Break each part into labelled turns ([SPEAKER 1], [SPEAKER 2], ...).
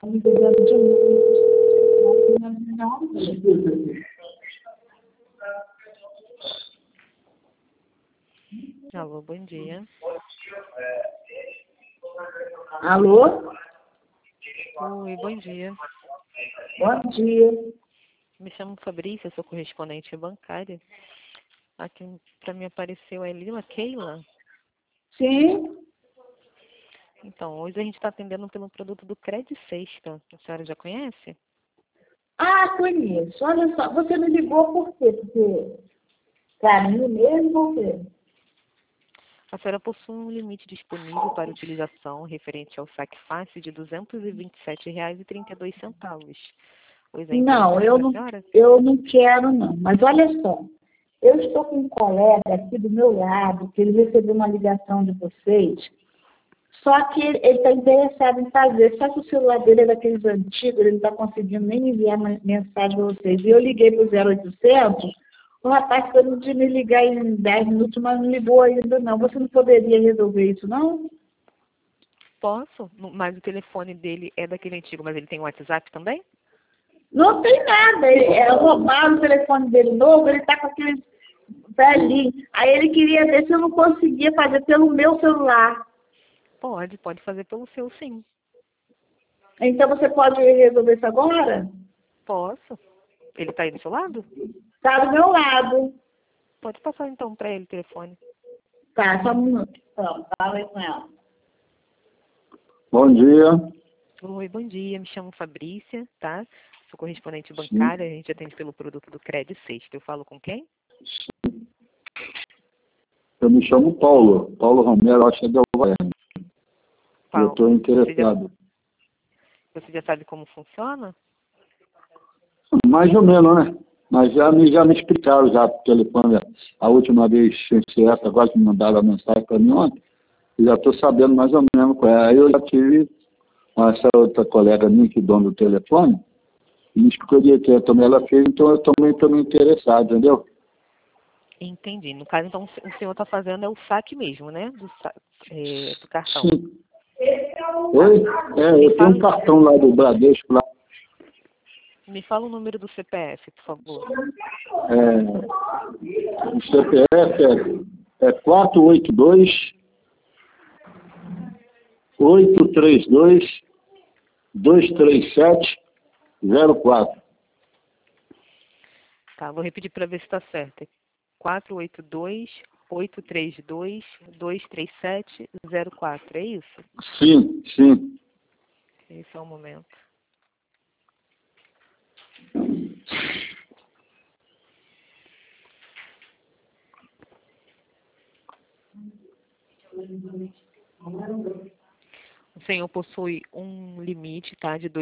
[SPEAKER 1] Alô, bom dia.
[SPEAKER 2] Alô?
[SPEAKER 1] Oi, bom dia.
[SPEAKER 2] Bom dia.
[SPEAKER 1] Me chamo Fabrícia, sou correspondente bancária. Aqui para mim apareceu a Lila Keila.
[SPEAKER 2] Sim?
[SPEAKER 1] Então, hoje a gente está atendendo pelo produto do Cred Sexta. A senhora já conhece?
[SPEAKER 2] Ah, conheço. Olha só, você me ligou por quê? Porque para mim mesmo ou quê?
[SPEAKER 1] A senhora possui um limite disponível para utilização referente ao saque fácil de R$ 227,32. Pois é
[SPEAKER 2] Não,
[SPEAKER 1] interessante para a senhora?
[SPEAKER 2] eu não quero não. Mas olha só, eu estou com um colega aqui do meu lado, que ele recebeu uma ligação de vocês, só que ele está interessado em fazer, só que o celular dele é daqueles antigos, ele não está conseguindo nem enviar mensagem para vocês. E eu liguei para o 0800, o rapaz ficou de me ligar em 10 minutos, mas não ligou ainda não. Você não poderia resolver isso, não?
[SPEAKER 1] Posso, mas o telefone dele é daquele antigo, mas ele tem WhatsApp também?
[SPEAKER 2] Não tem nada, roubaram o telefone dele novo, ele está com aquele velhinho. Aí ele queria ver se eu não conseguia fazer pelo meu celular.
[SPEAKER 1] Pode fazer pelo seu sim.
[SPEAKER 2] Então você pode resolver isso agora?
[SPEAKER 1] Posso. Ele está aí do seu lado?
[SPEAKER 2] Está do meu lado.
[SPEAKER 1] Pode passar então para ele o telefone.
[SPEAKER 2] Tá, só um minuto. Pronto, fala aí com ela.
[SPEAKER 3] Bom dia.
[SPEAKER 1] Oi, bom dia. Me chamo Fabrícia, tá? Sou correspondente
[SPEAKER 3] Sim.
[SPEAKER 1] bancária. A gente atende pelo produto do Cred Sexta. Eu falo com quem?
[SPEAKER 3] Eu me chamo Paulo. Paulo Romero, acho que é de Alvaiane. Eu estou interessado.
[SPEAKER 1] Você já sabe como funciona?
[SPEAKER 3] Mais ou menos, né? Mas já me explicaram já por telefone. A última vez, essa, agora que me mandaram a mensagem para mim ontem, eu já estou sabendo mais ou menos qual é. Aí eu já tive essa outra colega minha, que é dona do telefone, e me explicou que também ela fez, então eu também estou interessado, entendeu?
[SPEAKER 1] Entendi. No caso, então, o senhor está fazendo é o saque mesmo, né? Do cartão.
[SPEAKER 3] Sim. Oi? Eu tenho um cartão lá do Bradesco lá.
[SPEAKER 1] Me fala o número do CPF, por favor.
[SPEAKER 3] O CPF é 482 832 237 04.
[SPEAKER 1] Tá, vou repetir para ver se está certo. 482-832-237-04, é isso?
[SPEAKER 3] Sim, sim.
[SPEAKER 1] Esse é o momento. O senhor possui um limite, tá, de R$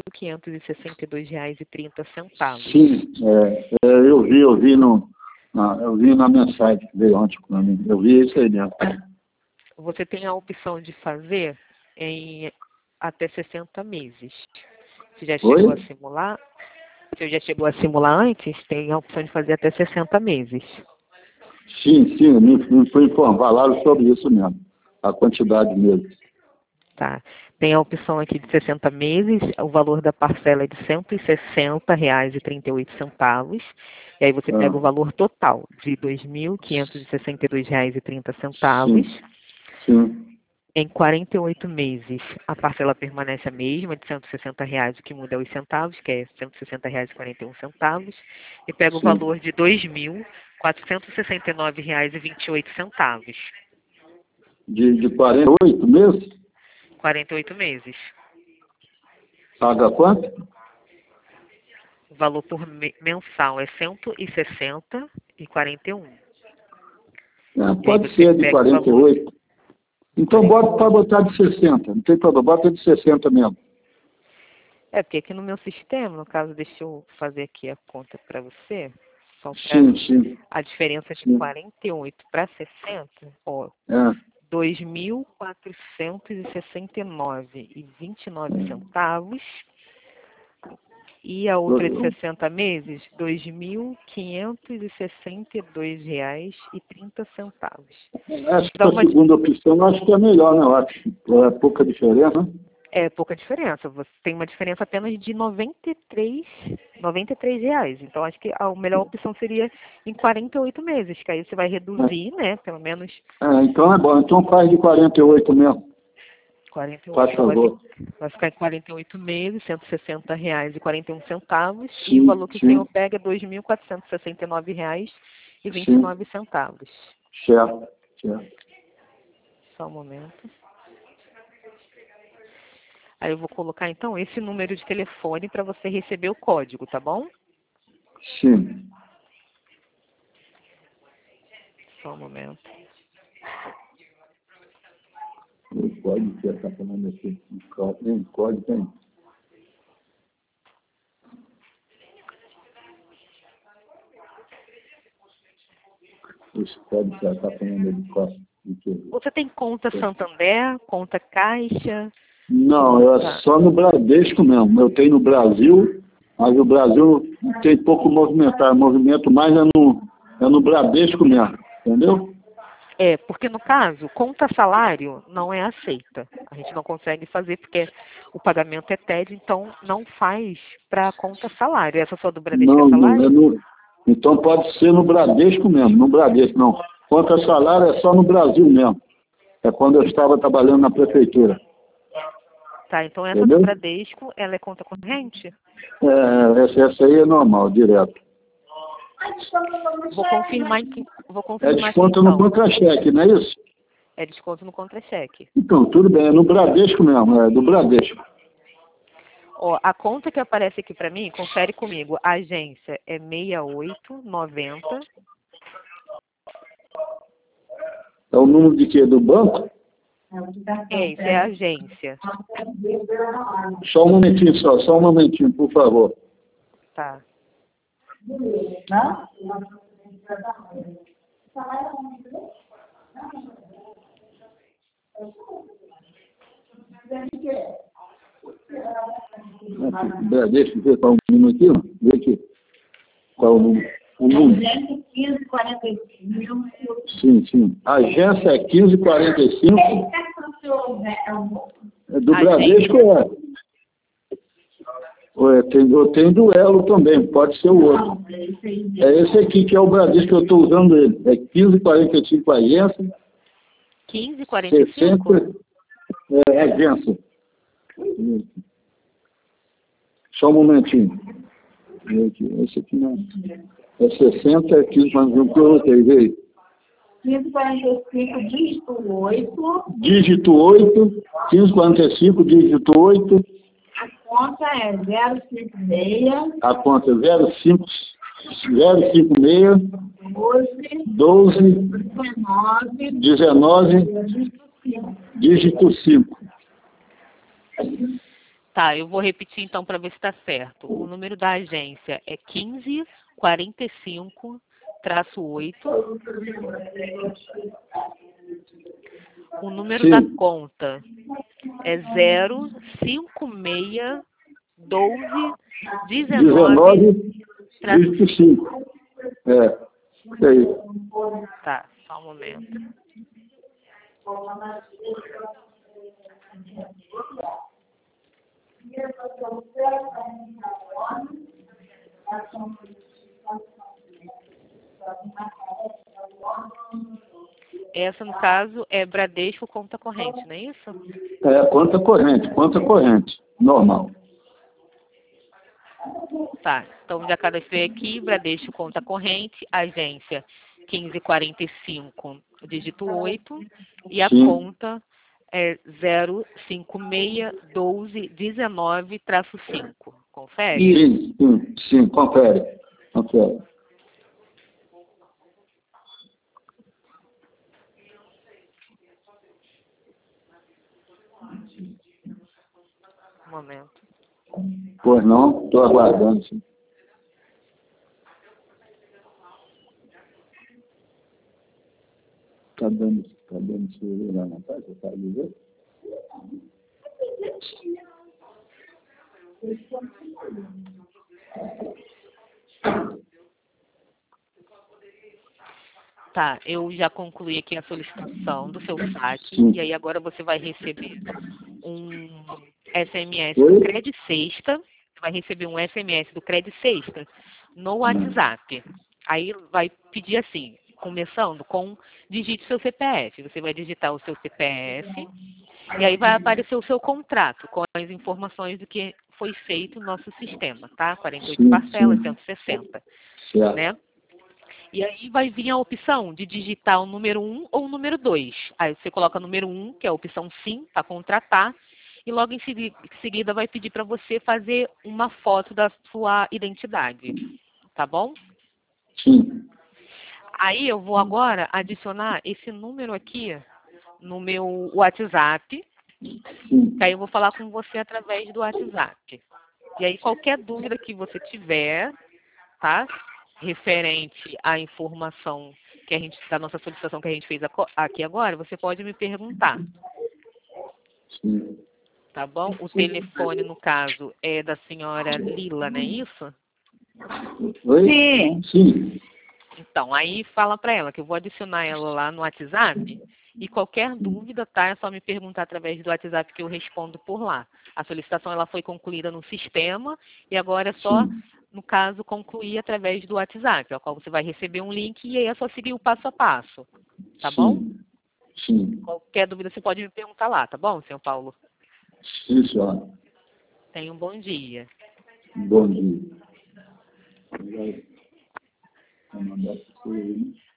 [SPEAKER 1] 2.562,30.
[SPEAKER 3] Sim, eu vi na mensagem que veio ontem para mim. Eu vi isso aí mesmo.
[SPEAKER 1] Você tem a opção de fazer em até 60 meses. Você já chegou a simular? Você já chegou a simular antes? Tem a opção de fazer até 60 meses.
[SPEAKER 3] Sim, me foi informado, falaram sobre isso mesmo, a quantidade mesmo.
[SPEAKER 1] Tá. Tem a opção aqui de 60 meses, o valor da parcela é de R$ 160,38. E aí você pega o valor total de R$ 2.562,30.
[SPEAKER 3] Sim.
[SPEAKER 1] Em 48 meses, a parcela permanece a mesma, de R$ 160, o que muda é os centavos, que é R$ 160,41. E pega o valor de R$ 2.469,28.
[SPEAKER 3] De 48 meses?
[SPEAKER 1] 48 meses.
[SPEAKER 3] Paga quanto?
[SPEAKER 1] O valor por mensal é R$ 160,41.
[SPEAKER 3] Pode ser de 48. Então pode botar de 60, não tem problema, bota de 60 mesmo.
[SPEAKER 1] É, porque aqui no meu sistema, no caso, deixa eu fazer aqui a conta para você. Só pra
[SPEAKER 3] Sim.
[SPEAKER 1] A diferença de 48 para 60, ó. R$ 2.469,29. E a outra de 60 meses, R$ 2.562,30.
[SPEAKER 3] Acho que a segunda opção acho que é melhor, né? Eu acho. É pouca diferença, né?
[SPEAKER 1] É pouca diferença. Você tem uma diferença apenas de R$ 93 reais. Então, acho que a melhor opção seria em 48 meses, que aí você vai reduzir, né? Pelo menos
[SPEAKER 3] Então é bom. Então faz de 48 mesmo.
[SPEAKER 1] 48.
[SPEAKER 3] Faz favor.
[SPEAKER 1] Vai ficar em 48 meses, R$ 160,41.
[SPEAKER 3] Sim,
[SPEAKER 1] E o valor que o
[SPEAKER 3] sim.
[SPEAKER 1] senhor pega é R$ 2.469,29.
[SPEAKER 3] Certo, certo.
[SPEAKER 1] Só um momento. Aí eu vou colocar, então, esse número de telefone para você receber o código, tá bom?
[SPEAKER 3] Sim.
[SPEAKER 1] Só um momento.
[SPEAKER 3] O código que está falando aqui. Tem código, tem. Esse código que ela está falando de qual?
[SPEAKER 1] Você tem conta Santander, conta Caixa?
[SPEAKER 3] Não, é só no Bradesco mesmo. Eu tenho no Brasil, mas o Brasil tem pouco movimentar. O movimento mais é no Bradesco mesmo, entendeu?
[SPEAKER 1] É, porque no caso, conta salário não é aceita. A gente não consegue fazer porque o pagamento é TED, então não faz para conta salário. Essa só do Bradesco
[SPEAKER 3] Não,
[SPEAKER 1] é
[SPEAKER 3] não é
[SPEAKER 1] salário?
[SPEAKER 3] no. Então pode ser no Bradesco mesmo, no Bradesco não. Conta salário é só no Brasil mesmo. É quando eu estava trabalhando na prefeitura.
[SPEAKER 1] Tá, então essa
[SPEAKER 3] Entendeu?
[SPEAKER 1] do Bradesco, ela é conta corrente?
[SPEAKER 3] Essa aí é normal, direto.
[SPEAKER 1] Vou confirmar
[SPEAKER 3] É
[SPEAKER 1] aqui
[SPEAKER 3] desconto no
[SPEAKER 1] então.
[SPEAKER 3] contra-cheque, não é isso?
[SPEAKER 1] É desconto no contra-cheque.
[SPEAKER 3] Então, tudo bem, é no Bradesco mesmo, é do Bradesco.
[SPEAKER 1] Ó, a conta que aparece aqui para mim, confere comigo. A agência é 6890.
[SPEAKER 3] É o número de quê? Do banco?
[SPEAKER 1] Isso é a agência.
[SPEAKER 3] Só um momentinho só um momentinho, por favor.
[SPEAKER 1] Tá.
[SPEAKER 3] Bradesco, vê qual é o número aqui, ó. Vê aqui. Qual é o número? O número.
[SPEAKER 2] Agência 1545.
[SPEAKER 3] Sim. A agência é 1545. É do Bradesco, é. Eu tenho duelo também, pode ser o outro. É esse aqui que é o Bradesco que eu estou usando ele. É 1545 agência.
[SPEAKER 1] 1545?
[SPEAKER 3] 60 agência. Só um momentinho. Esse aqui não. É 60, 1545 que eu coloquei, vê aí.
[SPEAKER 2] 1545, dígito 8.
[SPEAKER 3] Dígito 8, 1545, dígito 8.
[SPEAKER 2] A conta é 056.
[SPEAKER 3] A conta é 056 12 19 dígito 5.
[SPEAKER 1] Tá, eu vou repetir então para ver se está certo. O número da agência é 1545-8. O número da conta é 056 12 19
[SPEAKER 3] dígito 5. Isso aí.
[SPEAKER 1] Tá, só um momento. Essa, no caso, é Bradesco conta corrente, não é isso?
[SPEAKER 3] Conta corrente, normal.
[SPEAKER 1] Tá, então já cadastrei aqui, Bradesco conta corrente, agência 1545, dígito 8, e a conta é 0561219-5. Confere?
[SPEAKER 3] Sim, confere.
[SPEAKER 1] Um momento.
[SPEAKER 3] Pois não, estou aguardando, sim. Está dando seu lá na casa, tá ligado?
[SPEAKER 1] Tá, eu já concluí aqui a solicitação do seu saque, e aí agora você vai receber um SMS do Cred Sexta, você vai receber um SMS do Cred Sexta no WhatsApp. Aí vai pedir assim, começando com digite seu CPF. Você vai digitar o seu CPF e aí vai aparecer o seu contrato com as informações do que foi feito no nosso sistema, tá? 48 parcelas, 160, né? E aí vai vir a opção de digitar o número 1 ou o número 2. Aí você coloca o número 1, que é a opção sim, para contratar, e logo em seguida vai pedir para você fazer uma foto da sua identidade, tá bom?
[SPEAKER 3] Sim.
[SPEAKER 1] Aí eu vou agora adicionar esse número aqui no meu WhatsApp, que aí eu vou falar com você através do WhatsApp. E aí qualquer dúvida que você tiver, tá? Referente à informação que a gente, da nossa solicitação que a gente fez aqui agora, você pode me perguntar.
[SPEAKER 3] Sim.
[SPEAKER 1] Tá bom? O telefone, no caso, é da senhora Lila, não é isso?
[SPEAKER 3] Oi?
[SPEAKER 2] Sim.
[SPEAKER 3] Sim.
[SPEAKER 1] Então, aí fala para ela que eu vou adicionar ela lá no WhatsApp e qualquer dúvida, tá? É só me perguntar através do WhatsApp que eu respondo por lá. A solicitação ela foi concluída no sistema e agora é só, no caso, concluir através do WhatsApp, ao qual você vai receber um link e aí é só seguir o passo a passo. Tá bom?
[SPEAKER 3] Sim.
[SPEAKER 1] Qualquer dúvida você pode me perguntar lá, tá bom, senhor Paulo?
[SPEAKER 3] Sim, senhora.
[SPEAKER 1] Tenha um bom dia.
[SPEAKER 3] Bom dia. Vai mandar para você aí, né?